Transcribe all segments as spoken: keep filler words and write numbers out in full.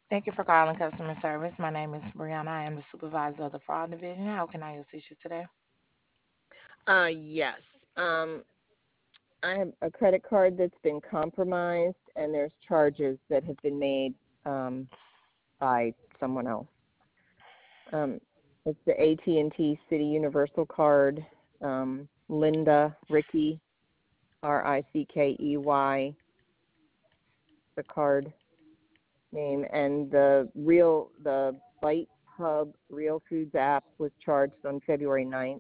Thank you for calling customer service. My name is Brianna. I am the supervisor of the fraud division. How can I assist you today? Uh, yes. Um, I have a credit card that's been compromised, and there's charges that have been made um, by someone else. Um, it's the A T and T City Universal card. Um, Linda Rickey, R I C K E Y, the card name, and the real the Bite Hub Real Foods app was charged on February ninth.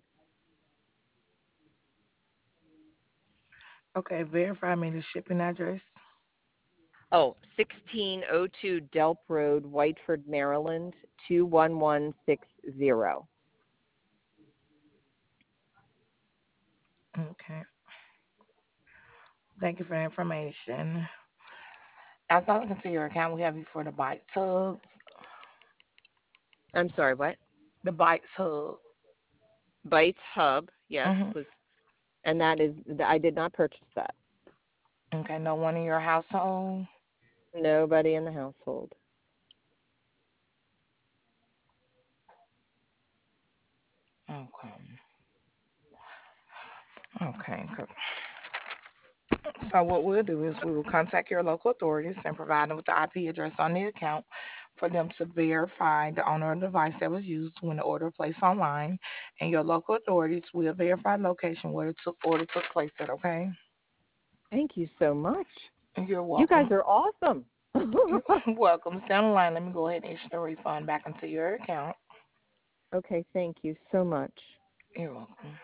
Okay, verify me the shipping address. Oh, sixteen oh two Delp Road, Whiteford, Maryland, two one one six zero. Okay, thank you for the information. As I look into your account, we have you for the Bites Hub. I'm sorry, what? The Bites Hub. Bites Hub, yes, hmm was, and that is, I did not purchase that. Okay, no one in your household. Nobody in the household. Okay. Okay. Good. So what we'll do is we will contact your local authorities and provide them with the I P address on the account for them to verify the owner of the device that was used when the order placed online, and your local authorities will verify the location where the took, order took place at. Okay. Thank you so much. You're You guys welcome. are awesome. You're welcome. Stay on the line. Let me go ahead and issue the refund back into your account. Okay, thank you so much. You're welcome.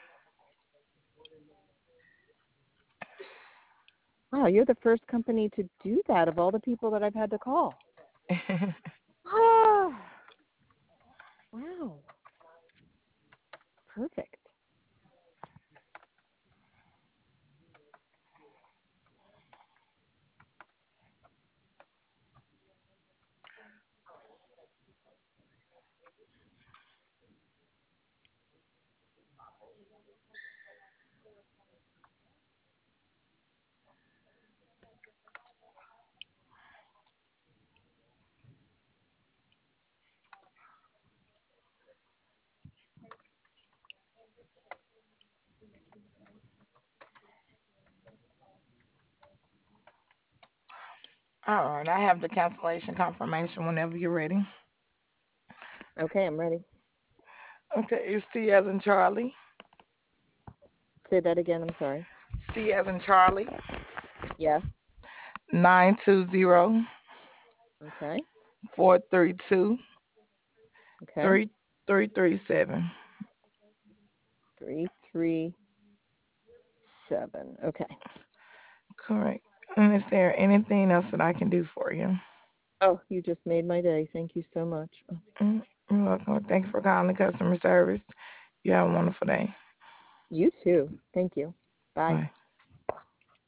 Wow, you're the first company to do that of all the people that I've had to call. Ah, wow, perfect. All right. I have the cancellation confirmation whenever you're ready. Okay, I'm ready. Okay. It's C as in Charlie. Say that again, I'm sorry. C as in Charlie. Yes, Nine two zero okay, four three two okay. three three three seven. Three, three, seven. Okay. Correct. And is there anything else that I can do for you? Oh, you just made my day. Thank you so much. Mm, You're welcome. Thanks for calling customer service. You have a wonderful day. You too. Thank you. Bye. Bye.